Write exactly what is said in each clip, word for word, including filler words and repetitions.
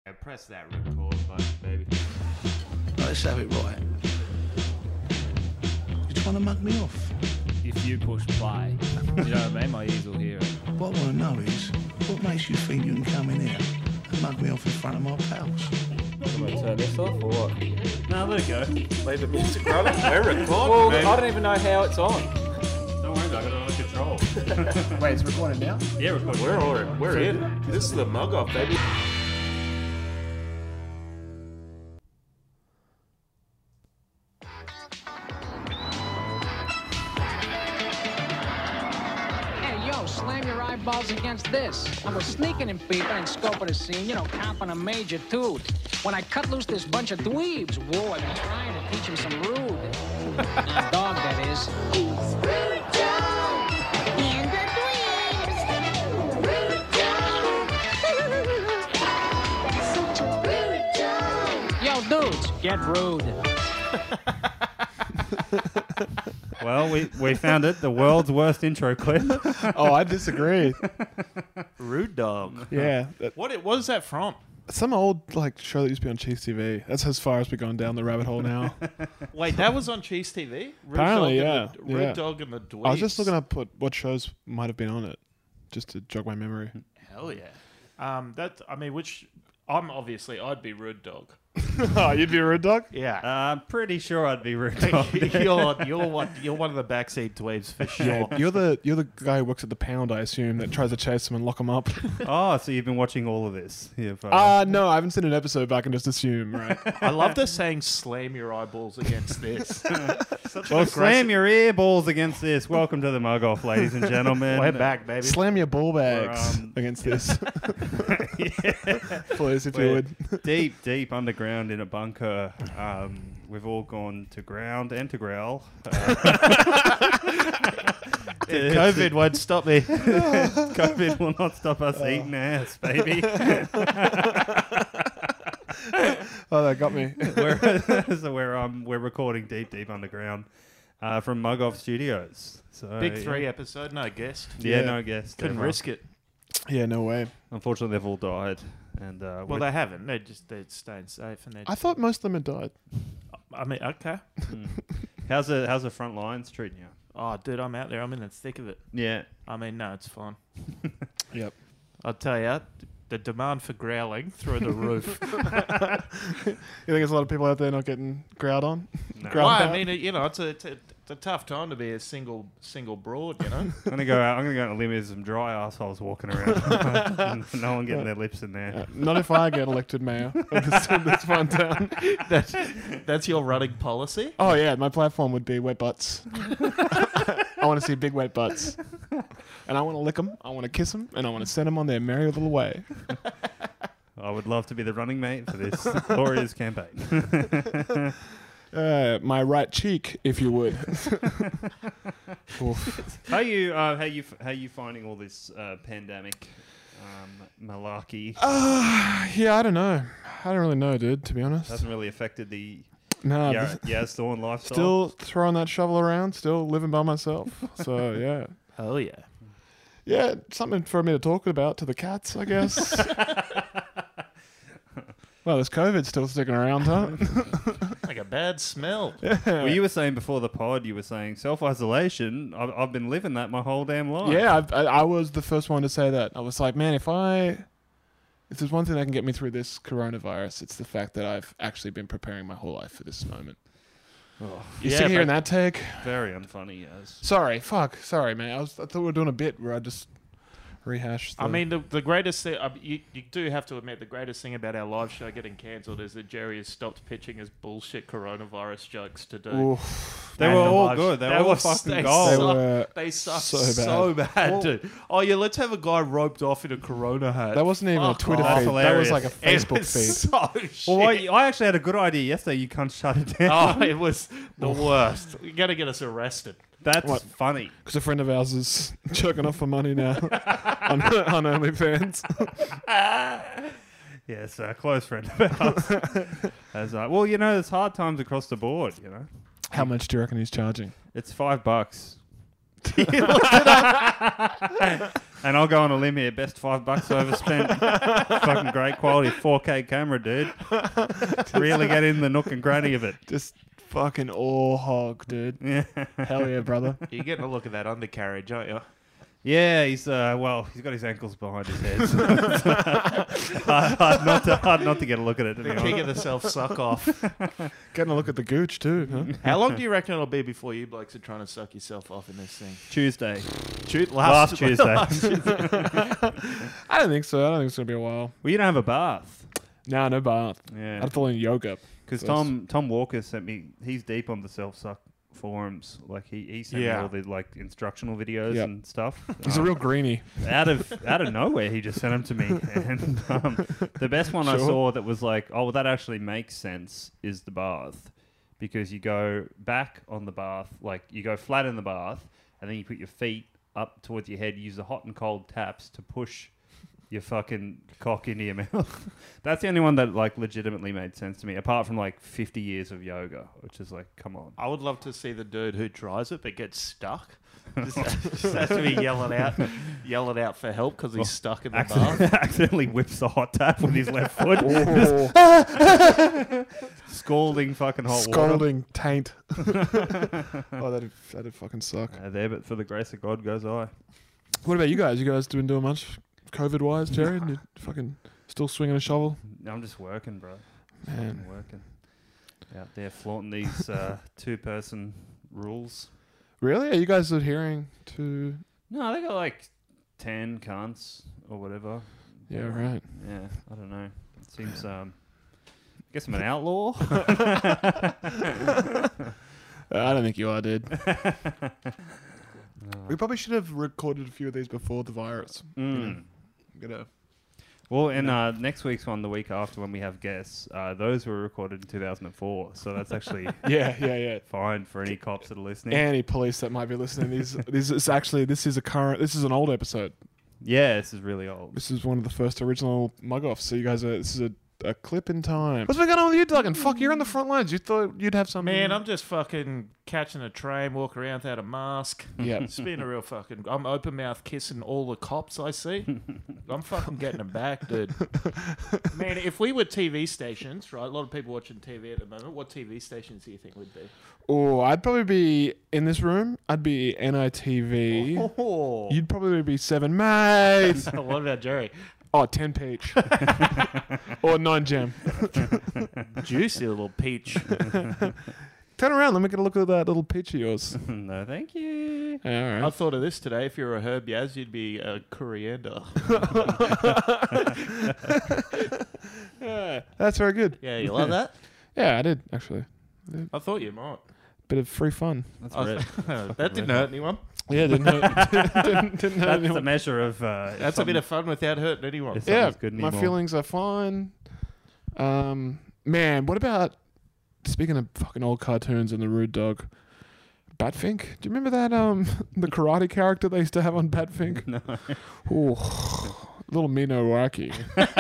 Yeah, press that record button, baby. Let's have it right. You trying to mug me off? If you push play, you know what I mean? My ears will hear it. What I want to know is, what makes you think you can come in here and mug me off in front of my pals? Am I turn this off or what? No, let it go. Leave the music running. We're recording, Well, baby. I don't even know how it's on. Don't worry about it, I got it under control. Wait, it's recording now? Yeah, recording. We're, we're, we're in. This is the mug off, baby. Slam your eyeballs against this. I was sneaking in people in scope of the scene, you know, copping a major toot. When I cut loose this bunch of dweebs, whoa, I've been trying to teach them some rude. Now, dog, that is. He's rude dog. And the dweebs. Such a rude dog. Yo, dudes, get rude. Well, we, we found it. The world's worst intro clip. Oh, I disagree. Rude Dog. Yeah. That, What it, what is that from? some old like show that used to be on Chiefs T V. That's as far as we've gone down the rabbit hole now. Wait, that was on Cheese T V? Rude Apparently, Dog yeah, And the, Rude yeah. Dog and the Dweebs. I was just looking up what, what shows might have been on it, just to jog my memory. Hell yeah. Um, that I mean, which I'm obviously I'd be Rude Dog. Oh, you'd be a rude dog? Yeah. I'm pretty sure I'd be rude dog. you're you're one you're one of the backseat dweebs for sure. Yeah, you're the you're the guy who works at the pound, I assume, that tries to chase them and lock them up. Oh, so you've been watching all of this? You've, uh, Uh no, I haven't seen an episode, but I can just assume, right? I love the saying "slam your eyeballs against this." well, slam your ear balls against this. Welcome to the mug off, ladies and gentlemen. We're back, baby. Slam your ball bags um, against this, Yeah. please, if you We're would. deep, deep underground in a bunker. Um, we've all gone to ground and to growl. Uh, COVID won't stop me. COVID will not stop us eating ass, baby. Oh, that got me. we're, so we're um we're recording deep, deep underground uh, from Mug Off Studios. So Big three Yeah, episode, no guest. yeah, Yeah. no guest. Couldn't ever. risk it. Yeah, no way. Unfortunately, they've all died, and uh, Well, we're- they haven't. They're just they're staying safe, and they're. I thought most of them had died. I mean, okay. Mm. how's the how's the front lines treating you? Oh, dude, I'm out there. I'm in the thick of it. Yeah. I mean, no, it's fine. Yep. I'll tell you, the demand for growling through the roof. You think there's a lot of people out there not getting growled on? No. Growl Well, I out? mean, you know, it's a, it's a it's a tough time to be a single single broad, you know. I'm gonna go out. I'm gonna go out on a limb with some dry assholes walking around. No one getting their lips in there. Uh, not if I get elected mayor of this, this fun town. that's that's your running policy. Oh yeah, my platform would be wet butts. I want to see big wet butts, and I want to lick them. I want to kiss them, and I want to send them on their merry little way. I would love to be the running mate for this glorious campaign. Uh, my right cheek, if you would. Oof. How you uh, how you how you finding all this uh, pandemic um, malarkey? Uh, yeah, I don't know. I don't really know, dude. To be honest, Hasn't really affected the no. yeah this- yeah Thorn lifestyle. Still throwing that shovel around. Still living by myself. So yeah. Hell yeah. Yeah, something for me to talk about to the cats, I guess. Well, this COVID's still sticking around, huh? Like a bad smell. Well, you were saying before the pod, you were saying self isolation. I've, I've been living that my whole damn life. Yeah, I, I, I was the first one to say that. I was like, man, if I, if there's one thing that can get me through this coronavirus, it's the fact that I've actually been preparing my whole life for this moment. Oh, You Yeah, still hearing but- that take? very unfunny. Yes. Sorry, fuck, sorry, man. I was, I thought we were doing a bit where I just rehash. The, I mean, the, the greatest thing, uh, you, you do have to admit, the greatest thing about our live show getting cancelled is that Jerry has stopped pitching his bullshit coronavirus jokes to do. oof, They And were the all live- good. They, they were all were- fucking they gold. they suck. were. They suck So so bad. bad, Well- dude. Oh yeah, let's have a guy roped off in a corona hat. That wasn't even Fuck a Twitter off. feed. That's That was hilarious. like a It Facebook was feed. so shit. Well, I, I actually had a good idea yesterday. You can't shut it down. Oh, it was the worst. You're going to get us arrested. That's What? funny. Because a friend of ours is jerking off for money now on, on OnlyFans. Yes, a close friend of ours. As, uh, well, you know, there's hard times across the board, you know. How much do you reckon he's charging? It's five bucks. And I'll go on a limb here. Best five bucks I ever spent. Fucking great quality four K camera, dude. Really get in the nook and cranny of it. Just fucking all hog, dude. Yeah. Hell yeah, brother. You're getting a look at that undercarriage, aren't you? Yeah, he's uh, well, he's got his ankles behind his head. So hard, hard not to hard not to get a look at it. To be honest. Kicking the self suck off. Getting a look at the gooch too, huh? How long do you reckon it'll be before you blokes are trying to suck yourself off in this thing? Tuesday, Shoot, last, Tuesday. I don't think so. I don't think it's gonna be a while. Well, you don't have a bath. Nah, no bath. Yeah, I'd fall in yoga. because first. Tom Tom Walker sent me. He's deep on the self suck forums. Like he, he sent Yeah. me all the like instructional videos Yep. and stuff. He's a Um, real greenie. out of out of nowhere, he just sent them to me. And um, the best one I Sure. saw that was like, oh, well, that actually makes sense is the bath, because you go back on the bath, like you go flat in the bath, and then you put your feet up towards your head, use the hot and cold taps to push your fucking cock into your mouth. That's the only one that like legitimately made sense to me, apart from like fifty years of yoga, which is like, come on. I would love to see the dude who tries it but gets stuck. Just, just has to be yelling out, yelling out for help because he's stuck in the Accident- bath. accidentally whips the hot tap with his left foot. Oh, Scalding fucking hot water. scalding taint. Oh, that'd that'd fucking suck. Uh, there, but for the grace of God goes I. What about you guys? You guys doing doing much COVID wise, Jerry? You fucking still swinging a shovel? No, I'm just working, bro. Man. I'm working. Out there flaunting these uh, two-person rules. Really? Are you guys adhering to? No, they got like ten cunts or whatever. Yeah, right. Yeah, I don't know. It seems, um, I guess I'm an outlaw. I don't think you are, dude. We probably should have recorded a few of these before the virus. Mm. Gonna. Well, and uh, next week's one, the week after, when we have guests, uh, those were recorded in two thousand four. So that's actually Yeah, yeah, yeah. fine for any cops that are listening. Any police that might be listening, these this is actually this is a current. This is an old episode. Yeah, this is really old. This is one of the first original mug offs. So you guys are. This is a, a clip in time. What's been going on with you, Duggan? Fuck, you're on the front lines. You thought you'd have something. Man, I'm just fucking catching a train, walking around without a mask. Yeah. It's been a real fucking. I'm open mouth kissing all the cops I see. I'm fucking getting them back, dude. Man, if we were T V stations, right? A lot of people watching T V at the moment. What T V stations do you think would be? Oh, I'd probably be in this room. I'd be N I T V. Oh. You'd probably be Seven Mate. What about Jerry? Oh, ten Peach. Or nine Gem. Juicy little peach. Turn around. Let me get a look at that little peach of yours. No, thank you. All I right. thought of this today. If you're a herb Yaz, you'd be a coriander. Yeah, that's very good. Yeah, you love that? Yeah, I did actually. I thought you might. Bit of free fun. That's I red. th- that didn't hurt anyone. Yeah, didn't hurt. didn't, didn't hurt That's the anyone. measure of. Uh, if That's a bit something- of fun without hurting anyone. If Yeah, something's good my anymore. feelings are fine. Um, man, what about speaking of fucking old cartoons and the rude dog, Batfink? Do you remember that um the karate character they used to have on Batfink? No. Ooh, little Minowaki,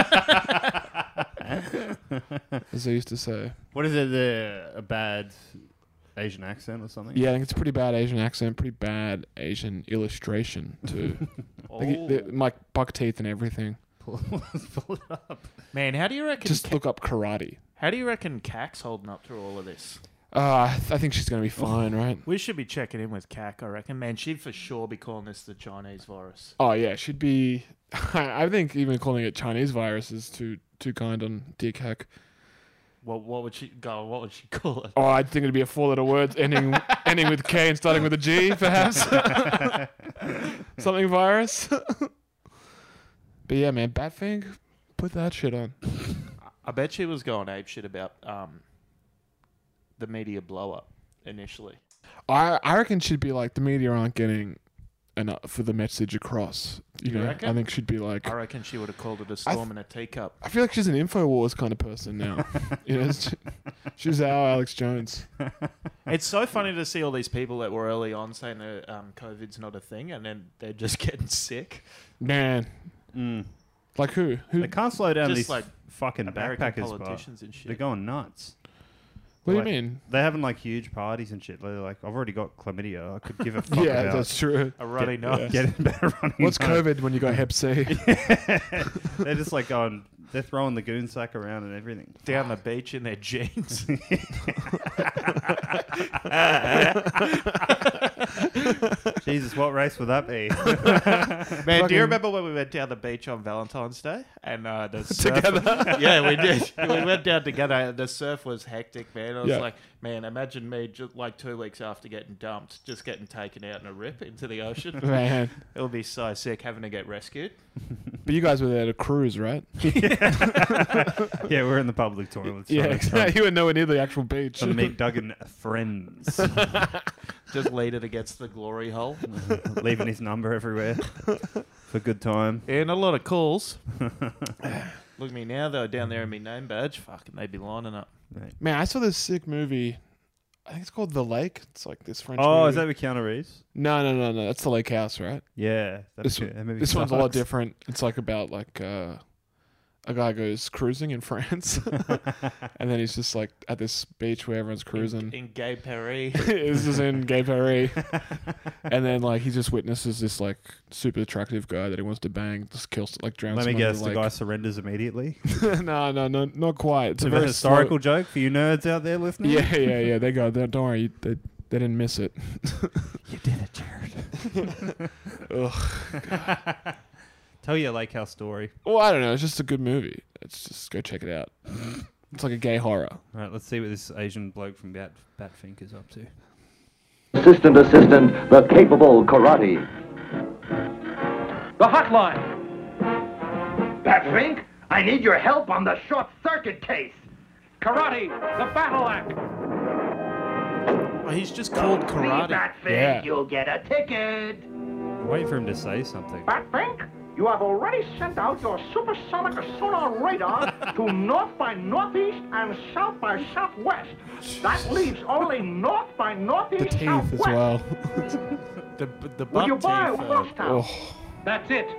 as they used to say. What is it? The, a bad Asian accent or something? Yeah, I think it's a pretty bad Asian accent, pretty bad Asian illustration too. Oh. Like, it- the- like buck teeth and everything. Pull, pull it up. Man, how do you reckon? Just look up karate. How do you reckon C A C's holding up through all of this? Uh, I, th- I think she's gonna be fine, right? We should be checking in with C A C, I reckon. Man, she'd for sure be calling this the Chinese virus. Oh yeah, she'd be. I think even calling it Chinese virus is too too kind on dear C A C. What what would she go? What would she call it? Oh, I think it'd be a four-letter word ending ending with K and starting with a G, perhaps. Something virus. But yeah, man, Batfink, put that shit on. I bet she was going ape shit about um the media blow up initially. I I reckon she'd be like, the media aren't getting enough for the message across. You, You know, reckon? I think she'd be like. I reckon she would have called it a I storm in a teacup. I feel like she's an InfoWars kind of person now. You know, she- she's our Alex Jones. It's so funny to see all these people that were early on saying that um, COVID's not a thing, and then they're just getting sick. Man, Mm. like who? Who? They can't slow down Just these like fucking American backpackers, bro. politicians and shit. They're going nuts. What Like, do you mean? They're having like huge parties and shit. They're like, I've already got chlamydia. I could give a fuck Yeah, about that's true. A runny get, nose. getting better running. What's nose. COVID when you got Hep C? They're just like going. They're throwing the goon sack around and everything. Down the beach in their jeans. Jesus, what race would that be? Man, do Fucking- you remember when we went down the beach on Valentine's Day? And uh, the surf Together? yeah, we did. We went down together. And the surf was hectic, man. I was Yeah. like, man, imagine me just like two weeks after getting dumped, just getting taken out in a rip into the ocean. Man. It would be so sick having to get rescued. But you guys were there to cruise, right? Yeah, we're in the public toilets. Yeah, trying to- exactly. You were nowhere near the actual beach. trying to meet Duggan friends. Just lead it against the glory hole. Leaving his number everywhere for good time. Yeah, not a lot of calls. Look at me now, though, down there in my name badge. Fucking, they'd be lining up. Man, I saw this sick movie. I think it's called The Lake. It's like this French Oh, movie. is that with Keanu Reeves? No, no, no, no. That's The Lake House, right? Yeah. That This, movie- that movie this one's a lot sucks. different. It's like about like uh, a guy goes cruising in France, and then he's just like at this beach where everyone's cruising. In, in Gay Paris. This is in Gay Paris, and then like he just witnesses this like super attractive guy that he wants to bang, just kills like drowns. Let me him under guess, the the guy lake. surrenders immediately. no, no, no, not quite. It's It's a a very historical slow- joke for you nerds out there listening. Yeah, yeah, yeah. They go. Don't worry, they they didn't miss it. You did it, Jared. Ugh. Tell your lake house story. Well, I don't know. It's just a good movie. It's just go check it out. It's like a gay horror. All right, let's see what this Asian bloke from Bat Batfink is up to. Assistant, assistant, the capable karate. The hotline. Batfink, I need your help on the short circuit case. Karate, the battle act. Oh, he's just called karate. Batfink, Yeah. you'll get a ticket. Wait for him to say something. Batfink, you have already sent out your supersonic sonar radar to north by northeast and south by southwest. That leaves only north by The northeast teeth as southwest. well. The, the Will butt you teeth. buy uh, Horstown? Oh, That's it.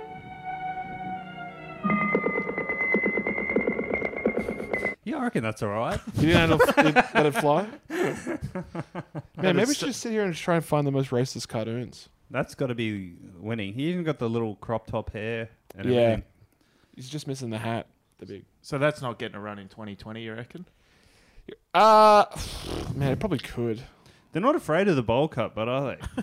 Yeah, I reckon that's all right. you didn't let it, let it fly? Man, maybe we should just sit here and try and find the most racist cartoons. That's got to be winning. He even got the little crop top hair and Yeah. everything. He's just missing the hat. The big. So that's not getting a run in twenty twenty, you reckon? Uh, man, it probably could. They're not afraid of the bowl cut, but are they?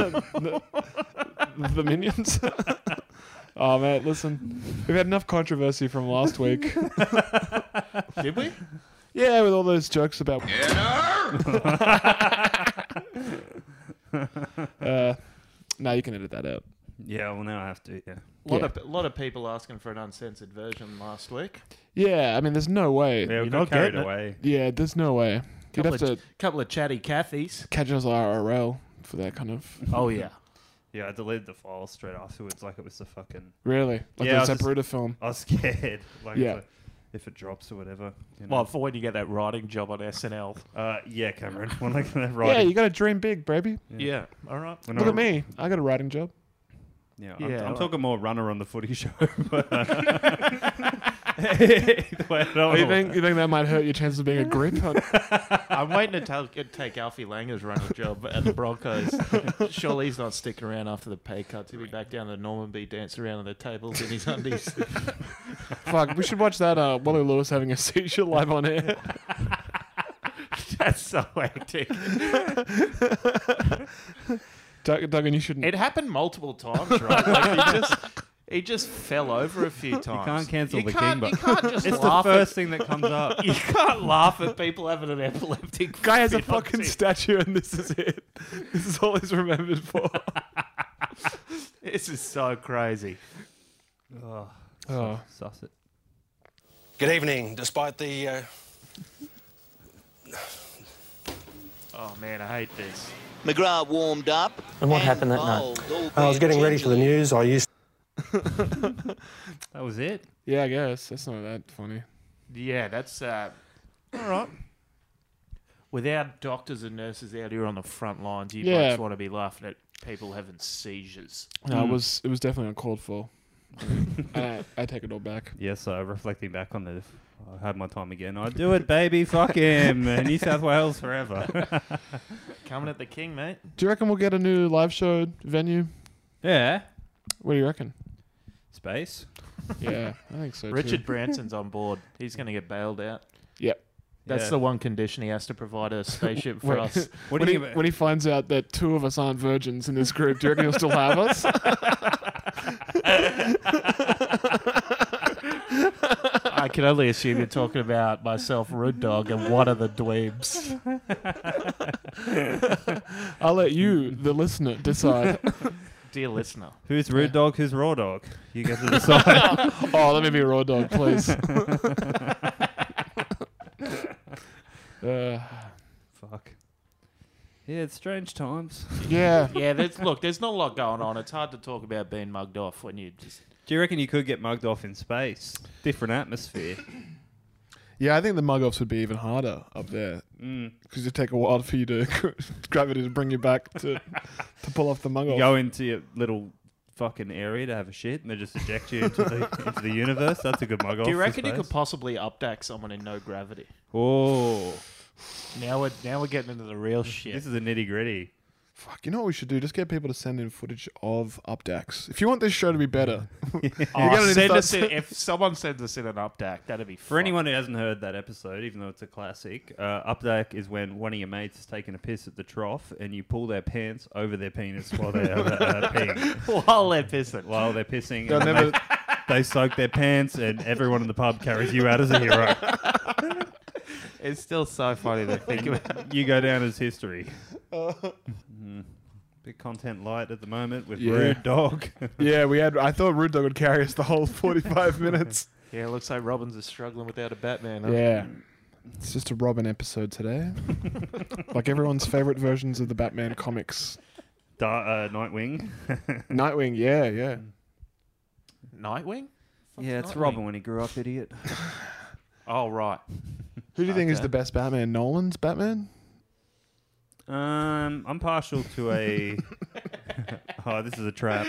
The Minions. Oh man, listen, we've had enough controversy from last week. Did we? Yeah, with all those jokes about. uh, no, you can edit that out. Yeah, well, now I have to, yeah. A lot Yeah. of a lot of people asking for an uncensored version last week. Yeah, I mean, there's no way. Yeah, we You're got not carried getting it. away. Yeah, there's no way. You'd Couple have of, to couple of chatty Cathys. catch us I R L for that kind of. Oh yeah. Yeah, I deleted the file straight afterwards like it was the fucking... Really? Like Yeah, I a was just- Zapruder film. I was scared. Like, Yeah. if, if it drops or whatever. You know? Well, for when you get that writing job on S N L. uh, yeah, Cameron. When I get Yeah, right. you got to dream big, baby. Yeah. All right. when Look I- at me. I got a writing job. Yeah, I'm, Yeah, I'm like- talking more runner on the footy show. But, uh, either way, I don't Oh, you know. think you think that might hurt your chances of being a grip? I'm waiting to tell, take Alfie Langer's running job at the Broncos. Surely he's not sticking around after the pay cuts. He'll be back down to Normanby dancing around on the tables in his undies. Fuck, we should watch that. Uh, Wally Lewis having a seizure live on air. That's so hectic. Doug, Duggan, you shouldn't. It happened multiple times, right? Like he just he just fell over a few times. You can't cancel You the can't- king, You but can't just it's the laugh first at, thing that comes up. You can't laugh at people having an epileptic. Guy has a fit on fucking T V. statue, and this is it. This is all he's remembered for. This is so crazy. Oh, Oh. suss it. Good evening. Despite the uh, Oh man, I hate this. McGrath warmed up. And what happened that night? I was getting ready for the news. I used. That was it? Yeah, I guess that's not that funny. Yeah, that's uh, all right. Without doctors and nurses out here on the front lines, you Yeah. just want to be laughing at people having seizures. No, it was it was definitely uncalled for. I, I take it all back. Yes, uh, reflecting back on the I had my time again. I do it, baby. Fuck him. New South Wales forever. Coming at the king, mate. Do you reckon we'll get a new live show venue? Yeah. What do you reckon? Space. Yeah, I think so. Richard too. Branson's on board. He's going to get bailed out. Yep. That's Yeah. the one condition. He has to provide a spaceship for Wait, us. What when, do he, you- when he finds out that two of us aren't virgins in this group, do you reckon he'll still have us? I can only assume you're talking about myself, Rude Dog, and one of the dweebs. I'll let you, the listener, decide. Dear listener. Who's Rude Dog? Who's Raw Dog? You get to decide. Oh, let me be Raw Dog, please. uh, Fuck. Yeah, it's strange times. yeah. Yeah, there's, look, there's not a lot going on. It's hard to talk about being mugged off when you just... Do you reckon you could get mugged off in space? Different atmosphere. Yeah, I think the mug-offs would be even harder up there. Mm. Because it'd take a while for you to... gravity to bring you back to to pull off the mug-off. You go into your little fucking area to have a shit, and they just eject you into the into the universe. That's a good mug off. Do you reckon for you could space. possibly updack someone in no gravity? Oh, Now we're, now we're getting into the real shit. this is a nitty gritty. Fuck, you know what we should do? Just get people to send in footage of updacks. If you want this show to be better, Oh, you're gonna need to send start us in, s- if someone sends us in an updack, that'd be For anyone who hasn't heard that episode, even though it's a classic, uh, updack is when one of your mates is taking a piss at the trough, and you pull their pants over their penis while they're uh, peeing. While they're pissing. While they're pissing, They'll and never- they, they soak their pants, and everyone in the pub carries you out as a hero. It's still so funny to think about. You go down as history. Mm. Big content light at the moment with Yeah. Rude Dog. yeah, we had. I thought Rude Dog would carry us the whole forty-five minutes. Yeah, it looks like Robbins is struggling without a Batman. Huh? Yeah. It's just a Robin episode today. Like everyone's favorite versions of the Batman comics. Da- uh, Nightwing. Nightwing, yeah, yeah. Nightwing? Yeah, it's Nightwing? Robin when he grew up, idiot. Oh, right. Who do you think is Okay. the best Batman? Nolan's Batman? Um, I'm partial to a. Oh, this is a trap.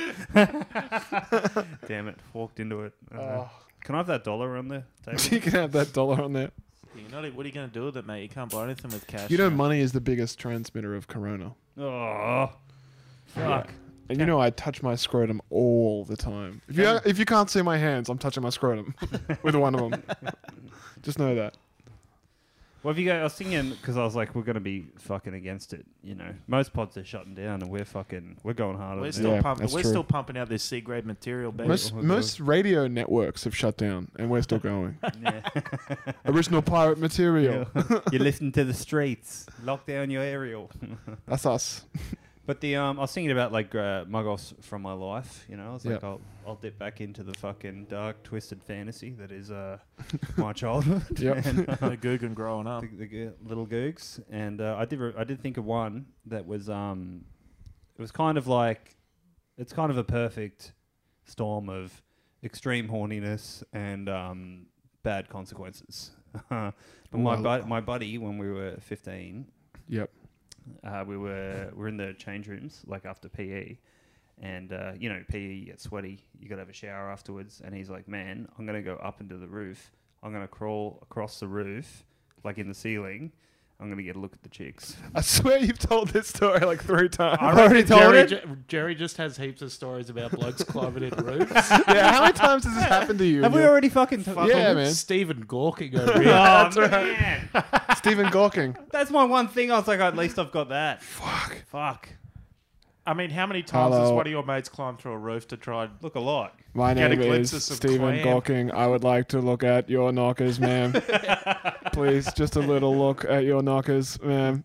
Damn it! Walked into it. Uh, Oh. Can I have that dollar on the You table? can have that dollar on there. You're not, what are you going to do with it, mate? You can't buy anything with cash. You know, now. money is the biggest transmitter of corona. Oh, fuck! And you know, I touch my scrotum all the time. If you if you can't see my hands, I'm touching my scrotum with one of them. Just know that. Well, if you go, I was thinking because I was like, we're going to be fucking against it. You know, most pods are shutting down, and we're fucking, we're going harder. We're than still Yeah, pumping. that's We're true. still pumping out this C grade material, baby. Most Oh, most radio networks have shut down, and we're still going. Yeah. Original pirate material. You listen to the streets. Lock down your aerial. That's us. But the um, I was thinking about like uh, mug-offs from my life. You know, I was like, Yep. I'll I'll dip back into the fucking dark, twisted fantasy that is uh my childhood. Yep. And, uh, the Guggen growing up. the, the g- little googs, and uh, I did re- I did think of one that was um, it was kind of like, it's kind of a perfect storm of extreme horniness and um, bad consequences. but my Ooh, I bu- lo- my buddy, when we were fifteen. Yep. Uh, we were we were in the change rooms like after P E, and uh, you know P E, you get sweaty, you gotta have a shower afterwards. And he's like, "Man, I'm gonna go up into the roof. I'm gonna crawl across the roof, like in the ceiling. I'm gonna get a look at the chicks." I swear you've told this story like three times. I already reckon told Jerry, it. ju- Jerry just has heaps of stories about blokes climbing in roofs. Yeah, how many times has this happened to you? Have we You're- already fucking? T- Yeah, man. Stephen Gawking over Oh here. That's right. man, Stephen Gawking. that's my one thing. I was like, at least I've got that. Fuck. Fuck. I mean, how many times has Hello. one of your mates climbed through a roof to try and Look, a lot. My Get a name glimpse is of some Stephen clam. Gawking. I would like to look at your knockers, ma'am. Please, just a little look at your knockers, ma'am.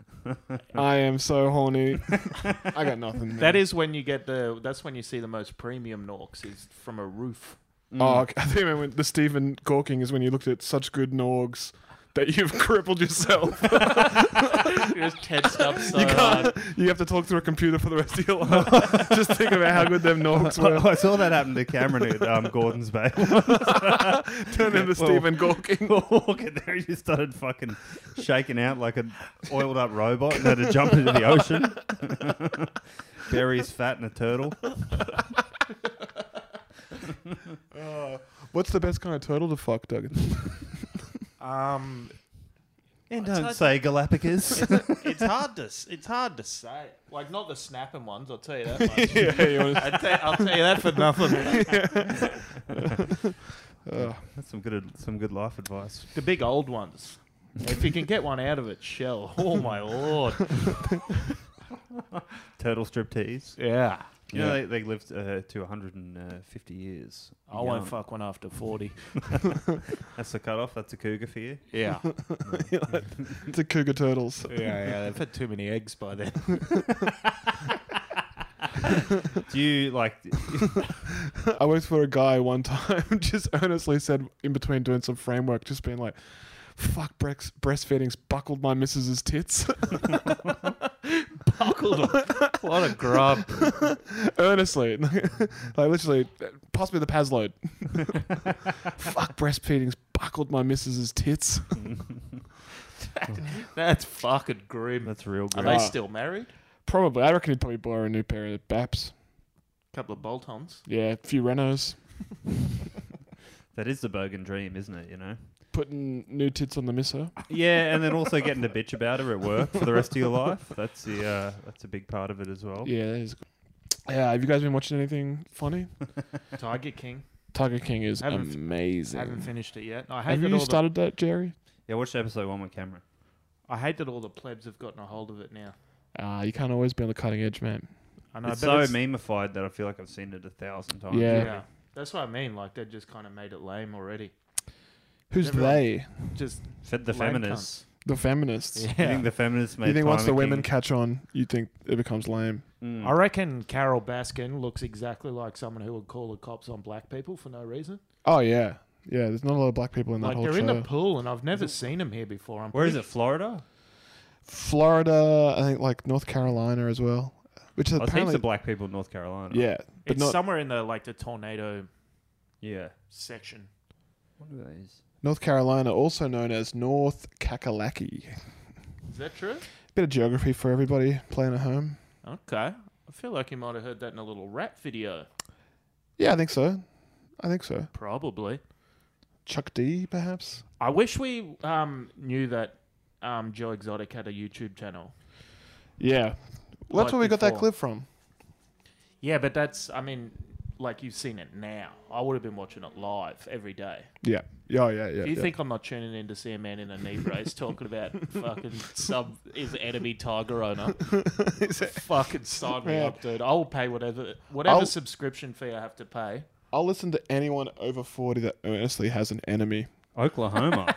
I am so horny. I got nothing. Man. That is when you get the. That's when you see the most premium Norks is from a roof. Oh, okay. I think I meant the Stephen Gawking is when you looked at such good Norgs that you've crippled yourself. You're just tensed up so you hard. can't. You have to talk through a computer for the rest of your life. Just think about how good them Norgs were. I saw that happen to Cameron at um, Gordon's Bay. Turn into Stephen Gawking. Walking there, he just started fucking shaking out like an oiled up robot and had to jump into the ocean. Bury his fat in a turtle. What's the best kind of turtle to fuck, Duggan? Um, And It's don't hard- say Galapagos. it's hard to s- it's hard to say. Like not the snapping ones. I'll tell you that much. Yeah, you wanna- I'll, tell, I'll tell you that for nothing. That's some good some good life advice. The big old ones. If you can get one out of it, shell. Oh my lord. Turtle striptease. Yeah. You know, Yeah. they, they lived uh, to one hundred fifty years. I won't young. fuck one after forty. That's the cutoff. That's a cougar for you. Yeah. It's a cougar turtles. Yeah, yeah. They've had too many eggs by then. Do you like? I worked for a guy one time, just earnestly said in between doing some framework, just being like, "Fuck, breast breastfeeding's buckled my missus's tits." Buckled them. What a grub. Earnestly, like literally, pass me the Paz load. Fuck, breastfeeding's buckled my missus's tits. That's fucking grim. That's real Are grim. they Ah. still married? Probably, I reckon he'd probably buy her a new pair of Baps. Couple of bolt-ons. Yeah, a few Renos. That is the Bogan dream, isn't it? You know. Putting new tits on the misso. Yeah, and then also getting to bitch about her at work for the rest of your life. That's the uh, that's a big part of it as well. Yeah, that is good. Yeah, have you guys been watching anything funny? Tiger King. Tiger King is Haven't f- amazing. Haven't finished it yet. I Have hate that you all the- started that, Jerry? Yeah, watch episode one with Cameron. I hate that all the plebs have gotten a hold of it now. Uh, you can't always be on the cutting edge, man. I know, It's but so it's- memeified that I feel like I've seen it a thousand times. Yeah. Yeah. That's what I mean. Like, they just kind of made it lame already. Who's Everyone they? Just Fed the lame feminists. The feminists. Yeah. You think the feminists made You think once the Tiger women King- catch on, you think it becomes lame? Mm. I reckon Carol Baskin looks exactly like someone who would call the cops on black people for no reason. Oh yeah, yeah. There's not a lot of black people in that Like, whole they're show. in the pool, and I've never seen them here before. I'm Where is pretty it? Florida? Florida, I think, like North Carolina as well. Which is Oh, there's heaps apparently of black people in North Carolina. yeah, but It's not somewhere in the like the tornado Yeah. section. What are these? North Carolina, also known as North Kakalaki. Is that true? Bit of geography for everybody playing at home. Okay. I feel like you might have heard that in a little rap video. Yeah, I think so. I think so. Probably. Chuck D, perhaps. I wish we um, knew that um, Joe Exotic had a YouTube channel. Yeah, well, that's Like where we got that before. clip from. Yeah, but that's, I mean, like you've seen it now. I would have been watching it live every day. Yeah. Oh, yeah, yeah. Do you yeah. think I'm not tuning in to see a man in a knee brace talking about fucking sub his enemy tiger owner? Fucking sign me Man. up, dude. I will pay whatever whatever I'll- subscription fee I have to pay. I'll listen to anyone over forty that earnestly has an enemy. Oklahoma.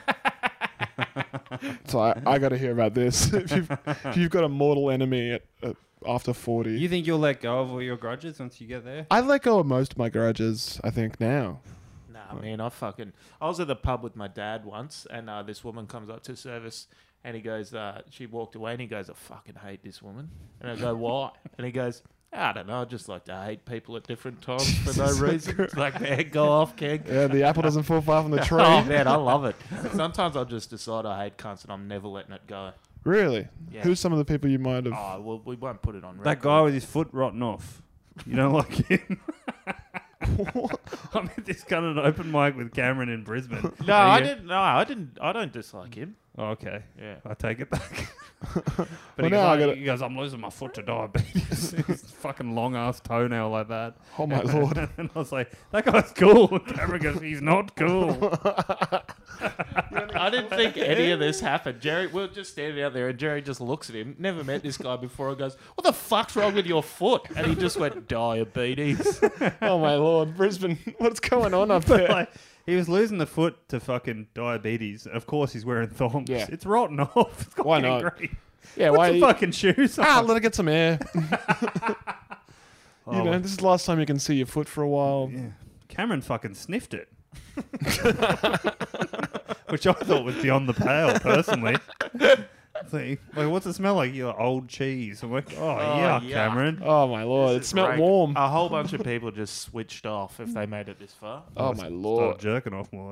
So I, I got to hear about this. if, you've, if you've got a mortal enemy at, at, after forty, You think you'll let go of all your grudges once you get there? I let go of most of my grudges. I think now. Nah, man, I fucking. I was at the pub with my dad once, and uh, this woman comes up to service, and he goes, uh, she walked away, and he goes, I fucking hate this woman. And I go, why? And he goes, I don't know, I just like to hate people at different times for no reason. It's like, man, go off, keg. Yeah, the apple doesn't fall far from the tree. Oh, man, I love it. Sometimes I'll just decide I hate cunts, and I'm never letting it go. Really? Yeah. Who's some of the people you might have? Oh, well, we won't put it on record. That guy with his foot rotten off. You don't like him? I'm at this kind of an open mic with Cameron in Brisbane. No, Are I you- didn't. No, I didn't. I don't dislike him. Oh, okay. Yeah. I take it back. But Well, he, goes, now I "Oh," gotta- he goes, I'm losing my foot to diabetes. His fucking long ass toenail like that. Oh my lord! And I was like, that guy's cool. And Cameron goes, he's not cool. I didn't think any of this happened. Jerry, we we're just standing out there, and Jerry just looks at him. Never met this guy before. And goes, "What the fuck's wrong with your foot?" And he just went, "Diabetes." Oh my lord, Brisbane! What's going on up there? Like, he was losing the foot to fucking diabetes. Of course, he's wearing thongs. Yeah. It's rotten off. It's got Why not? gangrene. Yeah, Put why? some you- fucking shoes on. ah, let it get some air. Oh, You know, this is the last time you can see your foot for a while. yeah. Cameron fucking sniffed it. Which I thought was beyond the pale, personally. See, like, what's it smell like? You're like, old cheese. I'm like, oh, yuck, yuck. Cameron. Oh my lord, it This is smelled rank. warm. A whole bunch of people just switched off if they made it this far. Oh my lord! Start jerking off more.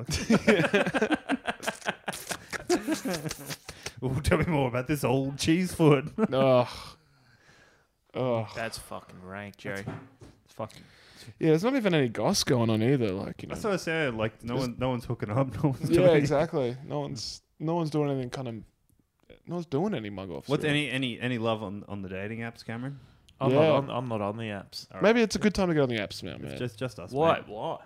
Ooh, tell me more about this old cheese foot. Ugh. Ugh. That's fucking rank, Jerry. It's fucking. Yeah, there's not even any goss going on either. Like you know. That's what I said. Like no Just- one, no one's hooking up. No one's Yeah, doing exactly. No one's no one's doing anything kind of. No one's doing any mug offs. What's really. any any any love on, on the dating apps, Cameron? I'm, Yeah. not on, I'm not on the apps. All right. Maybe it's a good time to get on the apps now, man. It's just just us. Why? mate. Why?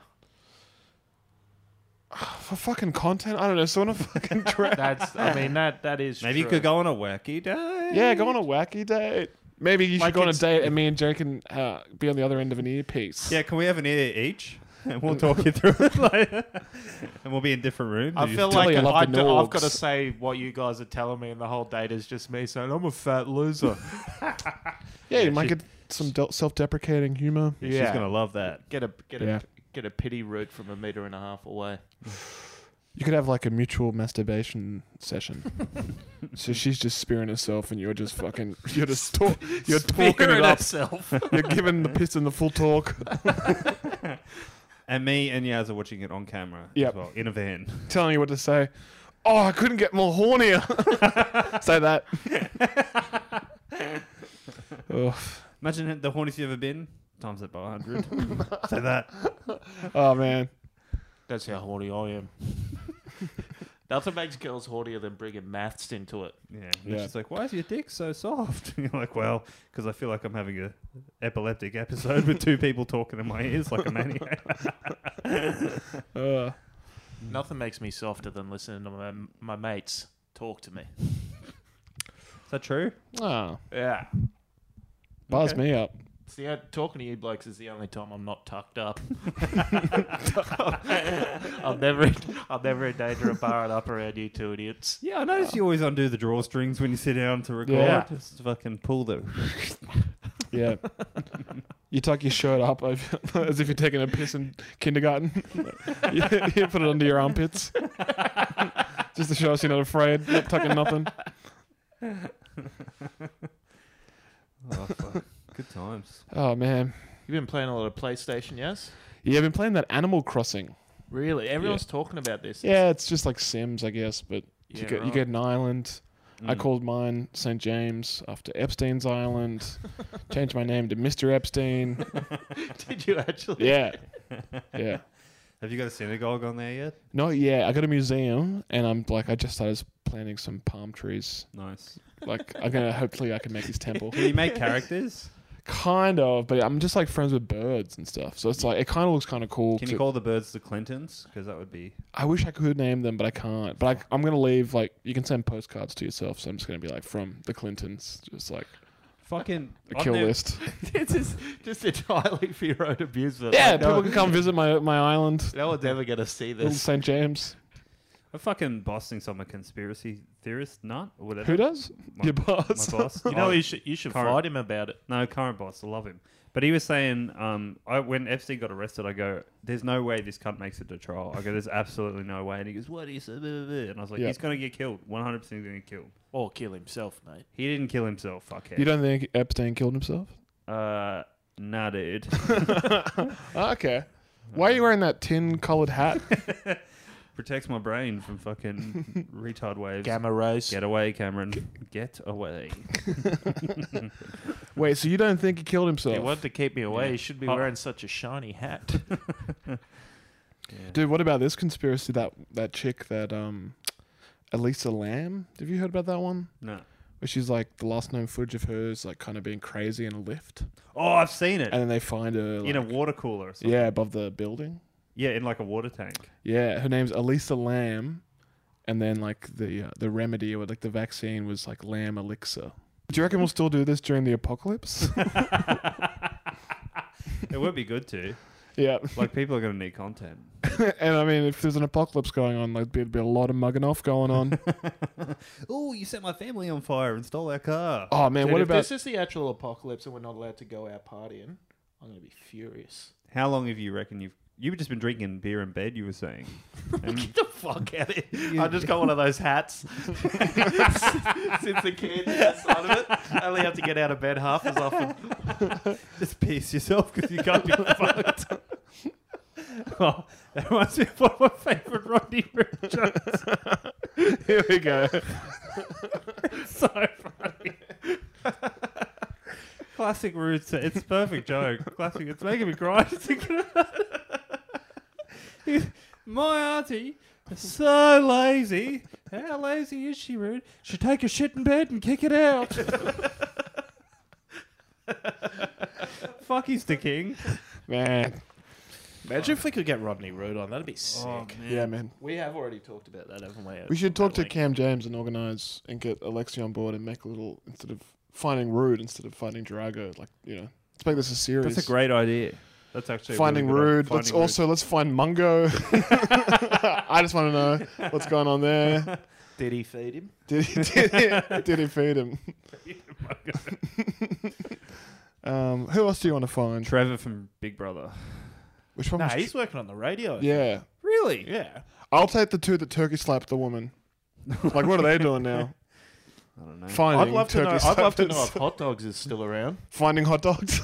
For fucking content, I don't know. So on a fucking trip. That's. I mean, that that is. Maybe you true. could go on a wacky day. Yeah, go on a wacky date. Maybe you should Like go on a it's- date and me and Jerry can uh, be on the other end of an earpiece. Yeah, can we have an ear each? And we'll talk you through it. Like, and we'll be in different rooms. I and you feel just- tell like you I I love the do, I've got to Norgs. say what you guys are telling me, and the whole date is just me saying I'm a fat loser. Yeah, you might she- get some del- self-deprecating humor. she's Yeah. gonna love that. Get a get a Yeah. get a pity root from a meter and a half away. You could have like a mutual masturbation session. So she's just spearing herself, and you're just fucking, you're just talk, you're talking it up. herself. You're giving the piston the full talk, And me and Yaz are watching it on camera Yep. as well in a van. telling you what to say. Oh, I couldn't get more hornier. Say that. Ugh. Imagine the horniest you ever been. Times that by one hundred. Say that. Oh man. That's how horny I am. Nothing makes girls hornier than bringing maths into it. Yeah. And Yeah. She's like, why is your dick so soft? And you're like, well, because I feel like I'm having a epileptic episode with two people talking in my ears like a maniac. Uh, Nothing makes me softer than listening to my, my mates talk to me. Is that true? oh, Yeah. buzz Okay. me up. It's the, talking to you blokes is the only time I'm not tucked up. I'm never in, I'm never in danger of barring up around you two idiots. Yeah, I notice you always undo the drawstrings when you sit down to record. Yeah. Just fucking pull the... Yeah. You tuck your shirt up over, as if you're taking a piss in kindergarten. you, you put it under your armpits. Just to show us you're not afraid, not tucking nothing. Oh, fuck. Good times. Oh, man. You've been playing a lot of PlayStation, yes? Yeah, I've been playing that Animal Crossing. Really? Everyone's talking about this. Yeah, it's just like Sims, I guess, but you, Yeah, get, you right. get an island. I Mm. called mine Saint James after Epstein's Island. Changed my name to Mister Epstein. Did you actually? Yeah. Yeah. Have you got a synagogue on there yet? No, yeah, I got a museum, and I'm like, I just started planting some palm trees. Nice. Like, I'm gonna hopefully I can make his temple. Can you make characters? Kind of, but I'm just like friends with birds and stuff. So it's like it kind of looks kind of cool. Can you to- call the birds the Clintons? Because that would be... I wish I could name them, but I can't. But I, I'm gonna leave like you can send postcards to yourself. So I'm just gonna be like from the Clintons, just like Fucking... a I've kill never- list. This is just entirely for your own amusement. Yeah, Like, no, people can come visit my my island, no one's ever going to see little this. Saint James. I'm fucking bossing some a conspiracy theorist nut or whatever. Who does? My- Your boss. My boss. You know, Oh, you should you should current- fight him about it. No, current boss. I love him. But he was saying, um, I, when F C got arrested, I go, there's no way this cunt makes it to trial. I go, there's absolutely no way. And he goes, what do you say? And I was like, Yeah. he's going to get killed. one hundred percent going to get killed. Or kill himself, mate. He didn't kill himself, fuckhead. You don't think Epstein killed himself? Uh, nah, dude. Okay. Why are you wearing that tin coloured hat? Protects my brain from fucking retard waves. Gamma rays. Get away, Cameron. Get away. Wait, so you don't think he killed himself? He wanted to keep me away. Yeah. He should be Oh. wearing such a shiny hat. Dude, what about this conspiracy? That that chick that um, Elisa Lam. Have you heard about that one? No. Where she's like the last known footage of hers, like kind of being crazy in a lift, Oh, I've seen it. and then they find her like, in a water cooler or something. yeah above the building. Yeah, in like a water tank. Yeah, her name's Elisa Lam, and then like the uh, the remedy or like the vaccine was like Lamb Elixir. Do you reckon we'll still do this during the apocalypse? It would be good to. Yeah. Like, people are going to need content. And I mean, if there's an apocalypse going on, there'd be, be a lot of mugging off going on. Oh, you set my family on fire and stole our car. Oh man, Dude, what if about? this is the actual apocalypse and we're not allowed to go out partying, I'm going to be furious. How long have you reckon you've... You've just been drinking beer in bed, you were saying. And Get the fuck out of here. I just got one of those hats. Since the kid, that side of it. I only have to get out of bed half as often. just piss yourself because you can't be fucked. Oh, that reminds me of one of my favourite Rodney Rip jokes. Here we go. So funny. Classic Roots. It's a perfect joke. Classic. It's making me cry just thinking about it. My auntie is so lazy. How lazy is she, Rude? She'd take a shit in bed and kick it out. Fuck, he's the king. Man. Imagine if we could get Rodney Roode on. That'd be sick. Oh, man. Yeah, man. We have already talked about that, haven't we? We should talk That to week. Cam James and organise and get Alexi on board and make a little, instead of finding Rude, instead of finding Drago, like, you know, let's make this a series. That's a great idea. That's actually a Finding really good Rude. idea. Let's Finding also, let's find Mungo. I just want to know what's going on there. Did he feed him? Did he, did he, did he feed him? um, who else do you want to find? Trevor from Big Brother. Which one No, was he's working on the radio. I think. Yeah. Really? Yeah. I'll take the two that turkey slapped the woman. Like, what are they doing now? I don't know. Finding I'd love to know. turkey I'd love to know slappers. if Hot Dogs is still around. Finding hot dogs.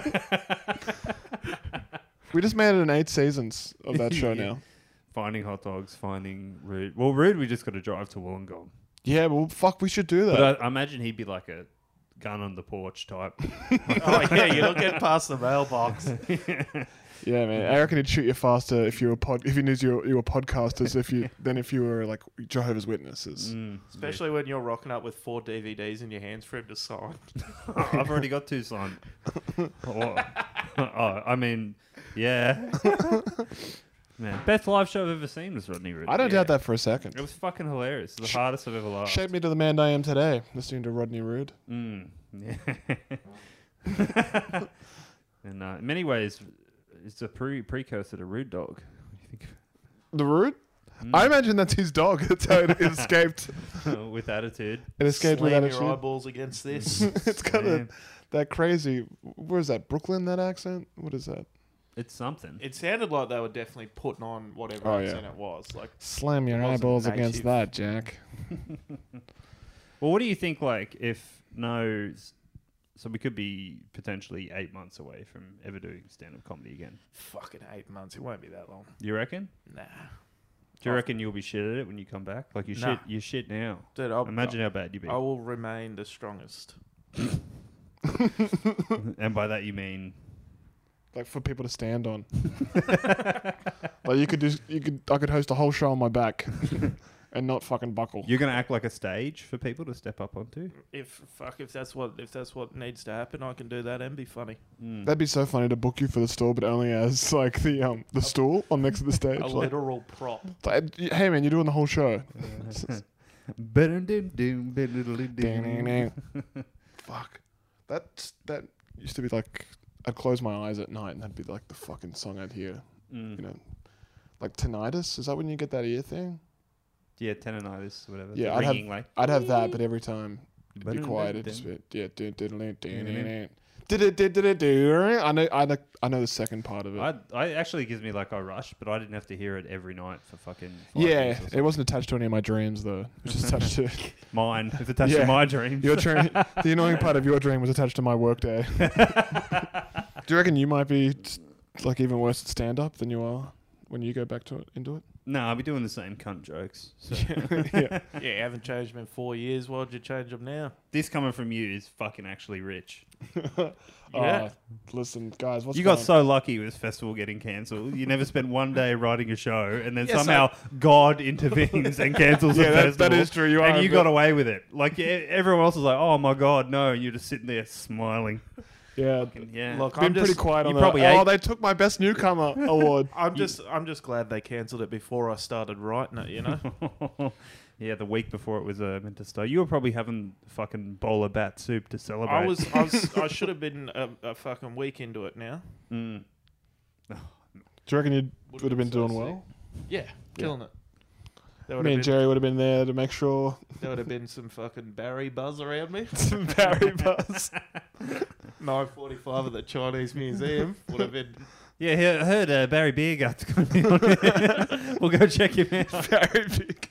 We just made it in eight seasons of that show Yeah. now. Finding hot dogs, finding Rude. Well, Rude, we just got to drive to Wollongong. Yeah, well, fuck, we should do that. But I, I imagine he'd be like a gun on the porch type. Oh yeah, you don't get past the mailbox. Yeah, man. I reckon he'd shoot you faster if you were pod if he knew you were, you were podcasters if you than if you were like Jehovah's Witnesses. Mm, Especially when you're rocking up with four D V Ds in your hands for him to sign. I've already got two signed. oh, oh, I mean, yeah. Man, best live show I've ever seen was Rodney Roode. I don't yeah. doubt that for a second. It was fucking hilarious. It was the hardest I've ever laughed. Shaped me to the man I am today, listening to Rodney Roode. Mm, yeah. And uh, in many ways, it's a pre precursor to Rude Dog. The Roode? Mm. I imagine that's his dog. That's how it escaped. With attitude. It escaped with Slam attitude. your eyeballs against this. It's got a, Slam. that crazy. Where is that? Brooklyn? That accent? What is that? It's something. It sounded like they were definitely putting on whatever Oh, accent yeah. it was. Like Slam your it wasn't eyeballs native. against that, Jack. Well, what do you think, like, if no... So we could be potentially eight months away from ever doing stand-up comedy again. Fucking eight months. It won't be that long. You reckon? Nah. Do you reckon you'll be shit at it when you come back? Like, you Nah. shit you shit now. Dude, I'll, Imagine how bad you'd be. I will remain the strongest. And by that you mean... Like for people to stand on. Like you could do, you could, I could host a whole show on my back, and not fucking buckle. You're going to act like a stage for people to step up onto? If fuck, if that's what if that's what needs to happen, I can do that and be funny. Mm. That'd be so funny to book you for the store, but only as like the um the stool on next to the stage. A like, literal prop. like, hey man, you're doing the whole show. Fuck. That that used to be like I'd close my eyes at night and that'd be like the fucking song I'd hear. Mm. You know, like tinnitus. Is that when you get that ear thing? Yeah, tendonitis, whatever. Yeah, The I'd ringing, have like... I'd have that, but every time it'd be quiet. It'd just be yeah. I know I know I know the second part of it. I, I actually gives me like a rush, but I didn't have to hear it every night for fucking five Yeah, years or something. it wasn't attached to any of my dreams though. It was just attached to Mine. It's attached to my dreams. Your dream. The annoying part of your dream was attached to my workday. Do you reckon you might be t- like even worse at stand up than you are when you go back to it into it? No, I'll be doing the same cunt jokes. So. Yeah. Yeah, haven't changed them in four years. Why'd you change them now? This coming from you is fucking actually rich. Yeah. Listen, guys, what's you got going- so lucky with this festival getting cancelled. You never spent one day writing a show, and then Yeah, somehow so- God intervenes and cancels Yeah, the that- festival. that is true. You are and a you bit- got away with it. Like e- everyone else was like, "Oh my God, no!" And you're just sitting there smiling. Yeah. Yeah, Look, Been I'm pretty just, quiet you on that. probably Oh, ate- they took my best newcomer award. I'm just I'm just glad they cancelled it before I started writing it. You know. Yeah, the week before it was uh, meant to start. You were probably having fucking bowl of bat soup to celebrate. I was I was I should have been a, a fucking week into it now. Mm. Do you reckon you Would've would have been been so doing sick. well? Yeah, killing it. There would Me have and been Jerry would have been there to make sure there would have been some fucking Barry buzz around me. some Barry buzz. nine forty-five at the Chinese Museum would have been. Yeah, I heard uh, Barry Beergut's going to be on here. We'll go check him out. Barry big.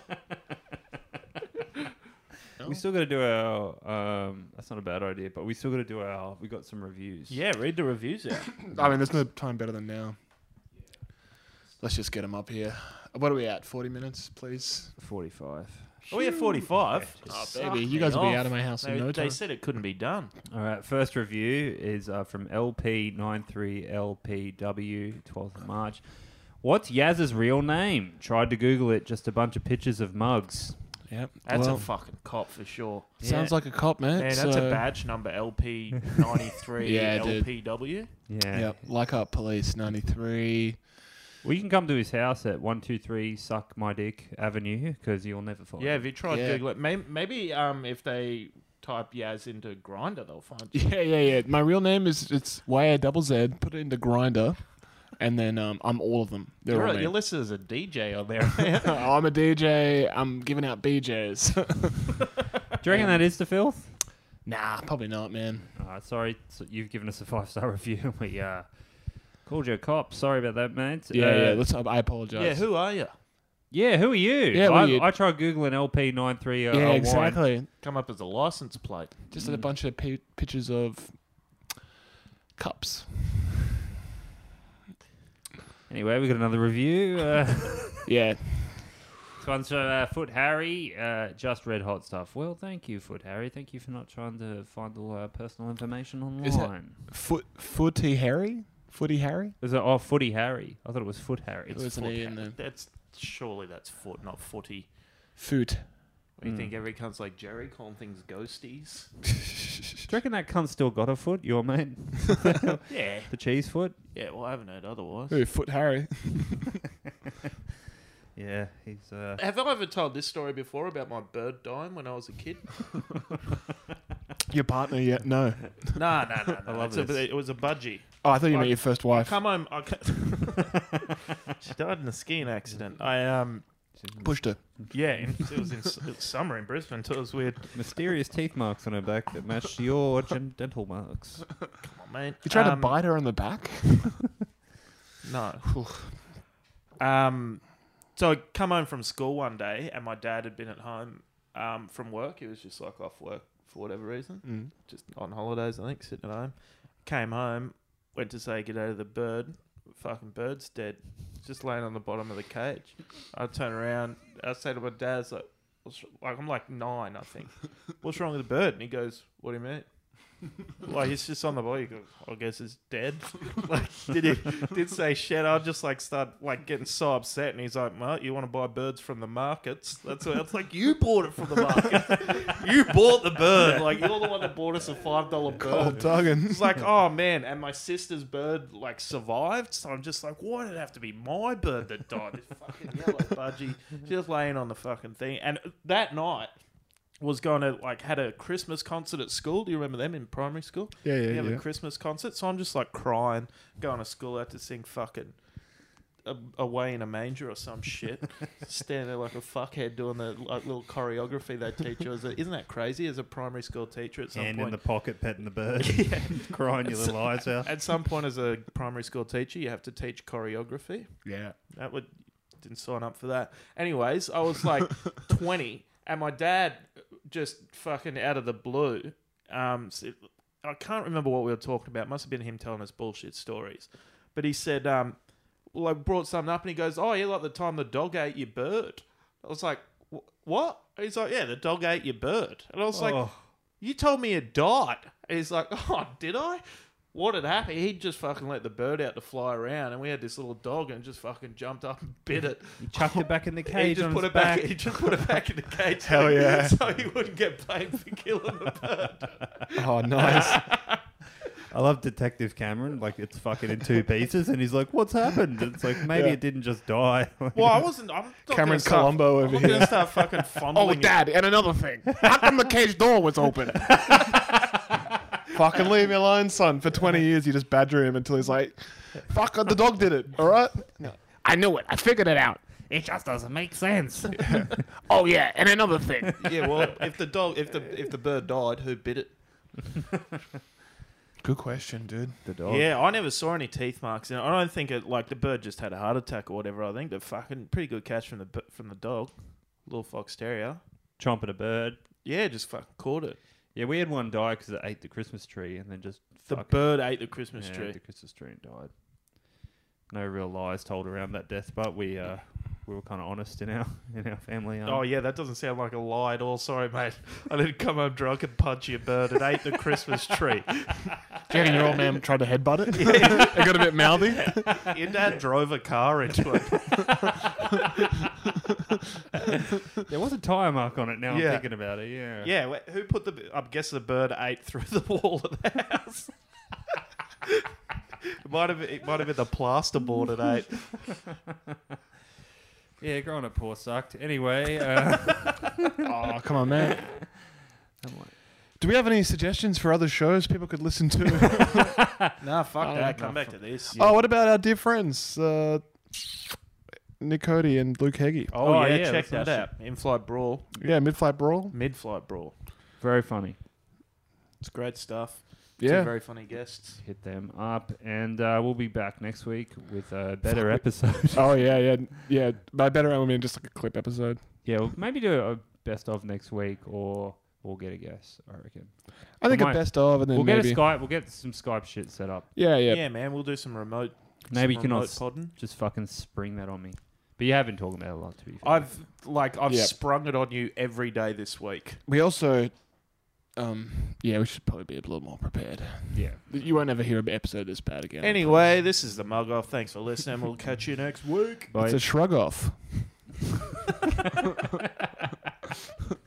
We still got to do our. Um, that's not a bad idea, but we still got to do our. We got some reviews. Yeah, read the reviews out. I mean, there's no time better than now. Let's just get him up here. What are we at? forty minutes, please. forty-five. Are we at forty-five? Oh, baby, you guys will be out of my house in they, no They time. said it couldn't be done. All right, first review is uh, from L P nine three L P W, twelfth of March. What's Yaz's real name? Tried to Google it, just a bunch of pictures of mugs. Yep. That's well, a fucking cop for sure. sounds like a cop, man. Man, that's so, a badge number L P ninety-three Yeah, dude. L P W. Yeah. Yep. Like Up Police ninety-three. Well, you can come to his house at one two three Suck My Dick Avenue because you'll never find Yeah, it. have you tried Yeah. Google it? Maybe, maybe um, if they type Yaz into Grinder, they'll find you. Yeah, yeah, yeah. My real name is it's Y A double Z. Put it into Grinder, and then um, I'm all of them. They're You're, all a- me. you're listed as a D J on there, man. I'm a D J. I'm giving out B Js. Do you reckon that is the filth? Nah, probably not, man. Uh, sorry, so you've given us a five star review. We uh, called you a cop. Sorry about that, mate. Yeah, uh, yeah. Let's. I apologize. yeah, who are you? Yeah, who are you? Yeah, I, who are you? I tried Googling L P nine three. Uh, Yeah, uh, exactly. Come up as a license plate. Just a bunch of pi- pictures of cups. Anyway, we got another review. Uh, Yeah. this one's from uh, Foot Harry. Uh, just red hot stuff. Well, thank you, Foot Harry. Thank you for not trying to find all our personal information online. Is that Foot Footy Harry? Footy Harry? Is it oh Footy Harry? I thought it was Foot Harry. There was an E in there. That's surely that's foot, not footy. Foot. What do you Mm. think every cunt's like Jerry calling things ghosties? Do you reckon that cunt still got a foot, your mate? Yeah. The cheese foot? Yeah, well, I haven't heard otherwise. Who, Foot Harry? Yeah, he's... Uh... Have I ever told this story before about my bird dying when I was a kid? Your partner yet? No. No, no, no, I no. love It's a- this. it was a budgie. Oh, I thought you I- meant your first I wife. come home. I ca- she died in a skiing accident. I um Pushed her. yeah, in, it was in s- it was summer in Brisbane, so it was weird. Mysterious teeth marks on her back that matched your gen- dental marks. Come on, mate. You tried Um, to bite her on the back? No. um, so I come home from school one day, and my dad had been at home um, from work. He was just like off work for whatever reason, Mm. just on holidays, I think, sitting at home. Came home, went to say g'day to the bird. Fucking bird's dead. Just laying on the bottom of the cage. I turn around. I say to my dad, it's like, what's, like I'm like nine, I think. What's wrong with the bird? And he goes, "What do you mean?" Like it's just on the body. He goes, I guess it's dead. Like did he did say shit? I just like start like getting so upset, and he's like, "Well, you want to buy birds from the markets?" That's what it's like. You bought it from the market. You bought the bird. Like you're the one that bought us a five dollar bird. Cold dogging. It's like, oh man, and my sister's bird like survived, so I'm just like, why did it have to be my bird that died? This fucking yellow budgie just laying on the fucking thing. And that night was going to like had a Christmas concert at school. Do you remember them in primary school? Yeah, yeah, You have yeah. a Christmas concert, so I'm just like crying, going to school, had to sing fucking a, away in a manger or some shit. Stand there like a fuckhead doing the like little choreography they teach you. As a, isn't that crazy? As a primary school teacher, at some Hand point, in the pocket, petting the bird, Yeah. crying your At little some- eyes out. At some point, as a primary school teacher, you have to teach choreography. Yeah. That would didn't sign up for that. Anyways, I was like twenty, and my dad just fucking out of the blue. Um, said- I can't remember what we were talking about. It must have been him telling us bullshit stories. But he said, um, well, I brought something up, and he goes, "Oh, yeah, like the time the dog ate your bird." I was like, "Wh- "What?" And he's like, "Yeah, the dog ate your bird." And I was like, Oh. "You told me it died." And he's like, "Oh, did I?" What had happened? He'd just fucking let the bird out to fly around, and we had this little dog, and it just fucking jumped up and bit it. He chucked it back in the He cage just on put his it back. back. He just put it back in the cage. Hell so, yeah. So he wouldn't get blamed for killing the bird. Oh, nice. I love Detective Cameron. Like it's fucking in two pieces, and he's like, "What's happened?" It's like maybe Yeah. it didn't just die. Well, I wasn't. I'm not Cameron gonna start, Colombo I'm over not here. gonna start fucking fondling. Oh, it. Dad, and another thing. How come the cage door was open? Fucking leave me alone, son. For twenty years, you just badger him until he's like, fuck, the dog did it, all right? No. I knew it. I figured it out. It just doesn't make sense. Oh, yeah, and another thing. Yeah, well, if the dog, if the if the bird died, who bit it? Good question, dude. The dog. Yeah, I never saw any teeth marks. And I don't think it like the bird just had a heart attack or whatever. I think the fucking pretty good catch from the b- from the dog, little fox terrier. Chomping a bird. Yeah, just fucking caught it. Yeah, we had one die because it ate the Christmas tree and then just The fucking- bird ate the Christmas yeah, tree. ate the Christmas tree and died. No real lies told around that death, but we uh, we were kind of honest in our in our family. Um, Oh yeah, that doesn't sound like a lie at all. Sorry, mate. I didn't come home drunk and punch your bird and ate the Christmas tree. Do you reckon your old man tried to headbutt it? Yeah. It got a bit mouthy? Your dad drove a car into it. There was a tyre mark on it now Yeah. I'm thinking about it, yeah. Yeah, wh- who put the... I guess the bird ate through the wall of the house. It might have, it might have been the plasterboard it ate. Yeah, growing up poor sucked. Anyway, uh, Oh, come on, man. Do we have any suggestions for other shows people could listen to? Nah, fuck Oh, that. no, Come back fuck- to this. Oh, what about our dear friends, uh, Nick Cody and Luke Heggie? Oh, Oh, yeah, yeah, check that's that nice. out. In-flight brawl. Yeah, Mid-Flight Brawl. Mid-flight brawl. very funny. It's great stuff. Yeah. Two very funny guests. Hit them up, and uh, we'll be back next week with a better episode. Oh, yeah, yeah. Yeah, by better, I mean just like a clip episode. Yeah, we'll maybe do a best of next week, or we'll get a guest, I reckon. I think We a might- best of, and then We'll maybe... get a Skype, we'll get some Skype shit set up. Yeah, yeah. Yeah, man. We'll do some remote... Maybe some you can remote not podding. just fucking spring that on me. But you have been talking about it a lot, to be fair. I've, like, I've Yep. sprung it on you every day this week. We also... Um, yeah, we should probably be a little more prepared. Yeah. You won't ever hear an episode this bad again. Anyway, this is the Mug Off. Thanks for listening. We'll catch you next week. Bye. It's a shrug off.